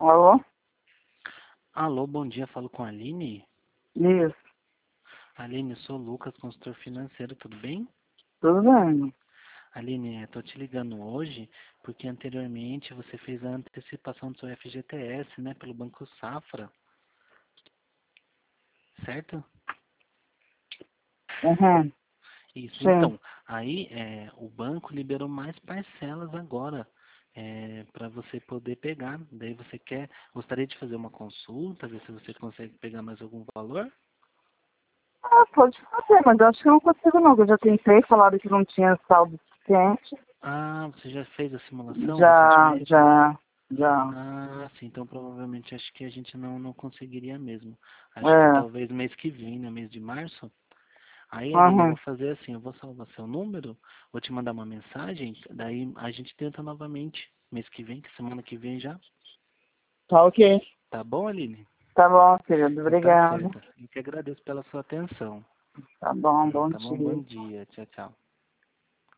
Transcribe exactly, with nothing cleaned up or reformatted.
Alô? Alô, bom dia, falo com a Aline. Isso, Aline, sou o Lucas, consultor financeiro, tudo bem? tudo bem. Aline, estou te ligando hoje porque anteriormente você fez a antecipação do seu F G T S, né, pelo Banco Safra, certo? Uhum. Isso, Sim. então, aí é, o banco liberou mais parcelas agora é, para você poder pegar. Daí você quer, gostaria de fazer uma consulta, ver se você consegue pegar mais algum valor? Ah, pode fazer, mas eu acho que eu não consigo não, que eu já tentei, falaram que não tinha saldo suficiente. Ah, você já fez a simulação Já, recentemente? já, já. Ah, sim, então provavelmente acho que a gente não, não conseguiria mesmo. Acho que É. talvez mês que vem, né, mês de março. Aí, Aline, eu Uhum. vou fazer assim, eu vou salvar seu número, vou te mandar uma mensagem, daí a gente tenta novamente mês que vem, que semana que vem já. Tá ok. Tá bom, Aline? Tá bom, querido. Então tá Obrigada. certo. Eu que agradeço pela sua atenção. Tá bom, bom Tá bom? dia. Bom dia. Tchau, tchau.